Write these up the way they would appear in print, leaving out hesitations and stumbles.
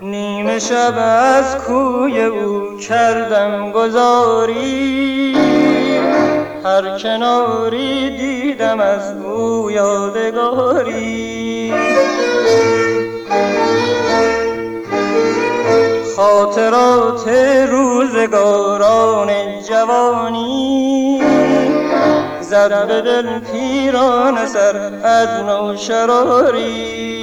نیمه شب از کوی او کردم گذاری، هر کناری دیدم از او یادگاری. خاطرات روزگاران جوانی زد به دل پیرانه سر از نوشراری.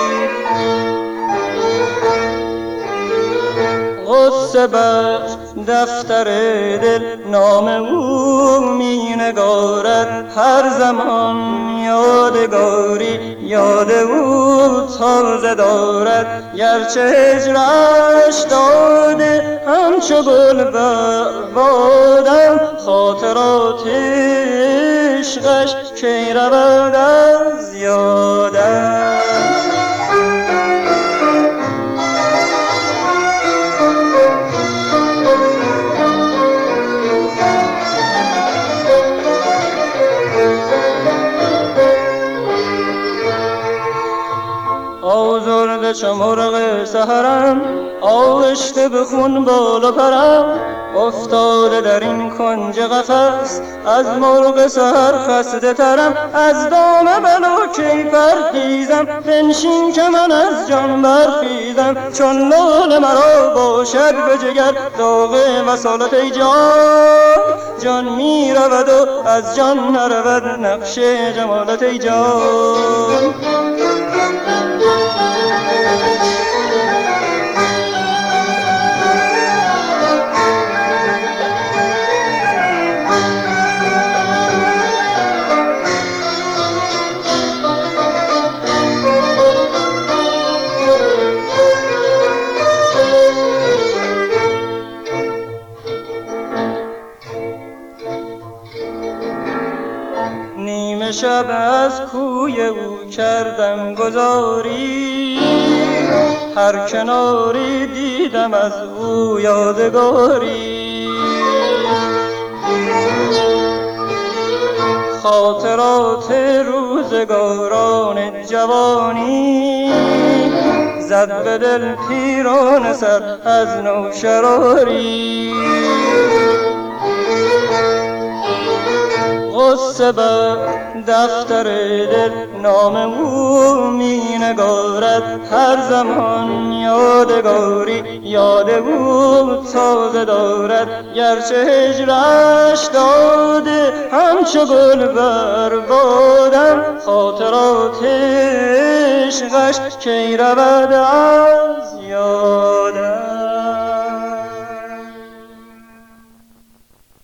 غصه بر دفتر دل نام او می نگارد، هر زمان یادگاری یاد او تازه دارد. گرچه هجرش داده همچو گل بر بادم، خاطرات عشقش کی رود از یادم. آزرده چو مرغ سحرم، آغشته به خون بال و پرم، افتاده در این کنج قفس از مرغ سحر خسته ترم. از دام بلا کی پرهیزم، بنشین که من از جان برخیزم. چون لال مرا باشد به جگر داغ وصالت ای جان، جان می رود و از جان نرود نقش جمالت ای جان. نیمه شب از کوی او کردم گذاری، هر کناری دیدم از او یادگاری. خاطرات روزگاران جوانی زد به دل پیرانه سر از نوشراری. غصه بر دفتر دل نام او می نگارد، هر زمان یادگاری یاد او تازه دارد. گرچه هجرش داده همچو گل بر بادم، خاطرات عشقش کی رود از یاد.